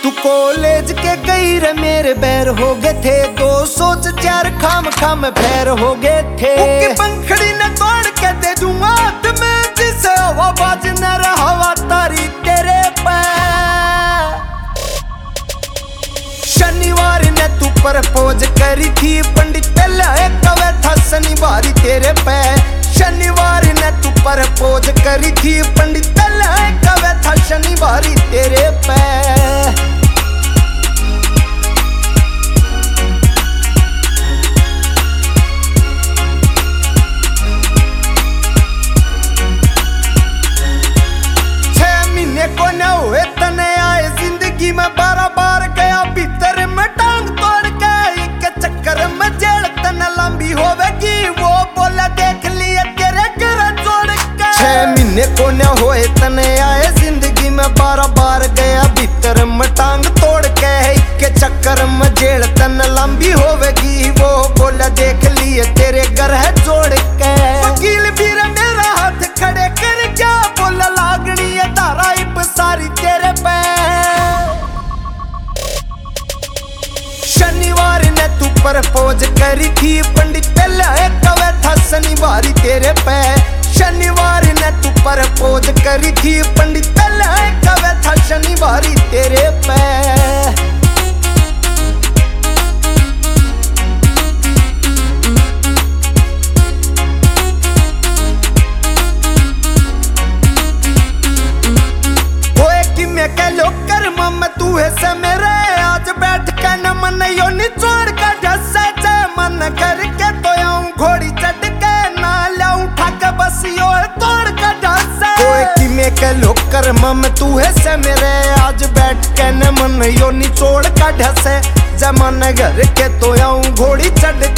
तू कॉलेज के गई रे मेरे बैर हो गए थे, दो सोच चार खाम खाम पैर हो गए थे। पंखड़ी ने तोड़ के दे दूंगा मैं, जिसे हवा बाज न रहा तारी तेरे पैर। शनिवार ने तू प्रपोज करी थी, पंडित पहले कवे था शनिवार तेरे पैर। शनिवार ने तू प्रपोज करी थी, पंडित पहले कवे था शनिवार तेरे पैर। को न हुए तने आए जिंदगी में, बार बार गया भीतर में टांग तोड़ के, एक चक्कर में जेल तन लंबी होवेगी, वो बोला देख लिए तेरे घर जोड़ के। 6 महीने को न हुए तने आए जिंदगी में, बार बार गया भीतर में टांग तोड़ के, एक चक्कर में जेल तन लंबी होवेगी, वो बोला देख लिए तेरे घर है जोड़ के। वकील भी मेरा हाथ खड़े कर क्या बोला, लागनी है धारा सारी तेरे पैर। शनिवार ने तू प्रपोज करी थी, पंडित पहले कवे था शनिवार तेरे पैर। शनिवार ने तू प्रपोज करी थी, पंडित पहले कवे था शनिवार तेरे पैर। तू है से मेरे आज बैठ के न मन यो निचोड़ का ढसे, जय मन करके तो आऊं घोड़ी चढ़ के, ना लाऊं ठाक बस यो तोड़ का ढसे। कोई की में के लोग कर मम तू है से मेरे आज बैठ के न मन यो निचोड़ का ढसे, जय मन घर के तो आऊं घोड़ी चढ़